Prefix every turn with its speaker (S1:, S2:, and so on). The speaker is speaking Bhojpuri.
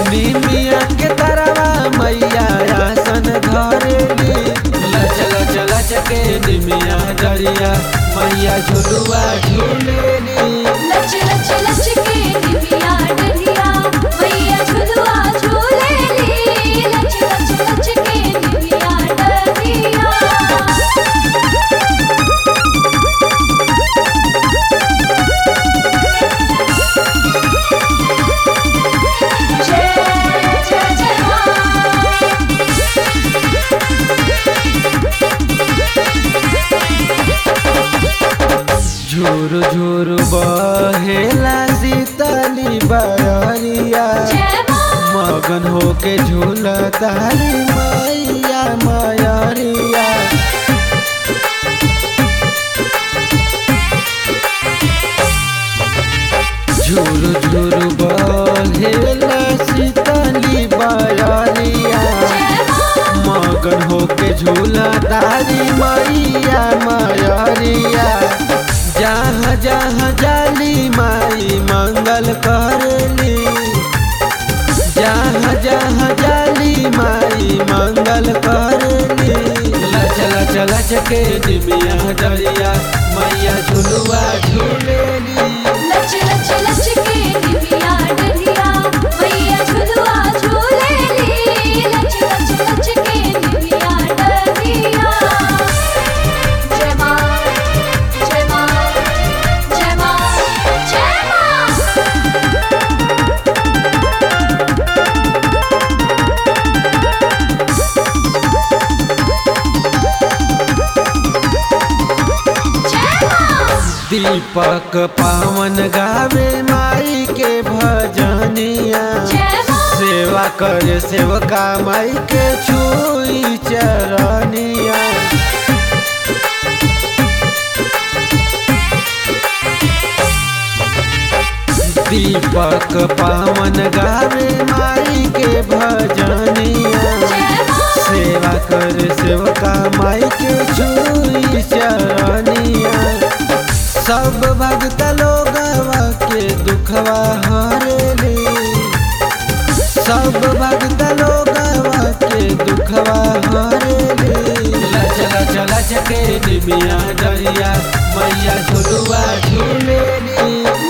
S1: निमिया के तरवा मैया आसन धरेली। लच लच लच के निमिया डरिया मैया झुलुआ झूलेली।
S2: लच लच लच के निमिया डरिया मैया झुलुआ झूलेली। लच लच लच के निमिया डरिया।
S1: झूर झूर बहेला शीतली बररिया। मगन होके झूलतारी मैया मयरिया। झूर झूर बहेला शीतली बररिया। मगन होके झूलतारी मैया मयरिया। जहाँ जहाँ जाली माई मंगल करेली। जहाँ जहाँ जाली माई मंगल करेली। लच लच लच के निमिया डरिया मैया झुलुआ झूलेली।
S2: लच लच लच के निमिया डरिया मैया झुलुआ झूलेली। लच लच लच के निमिया डरिया। जय माँ जय माँ जय माँ जय माँ।
S1: दीपक पावन गावे माई के भजनिया। सेवा करे सेवका माई के छुई चरनिया। दीपक पावन गावे माई के भजनिया। सेवा करे सेवका माई के छुई चरनिया। सब भक्त लोगवा के दुखवा हरेली। सब भक्त लोगवा के दुखवा हरेली। लच लच लच के निमिया डरिया मैया झुलुआ झूलेली।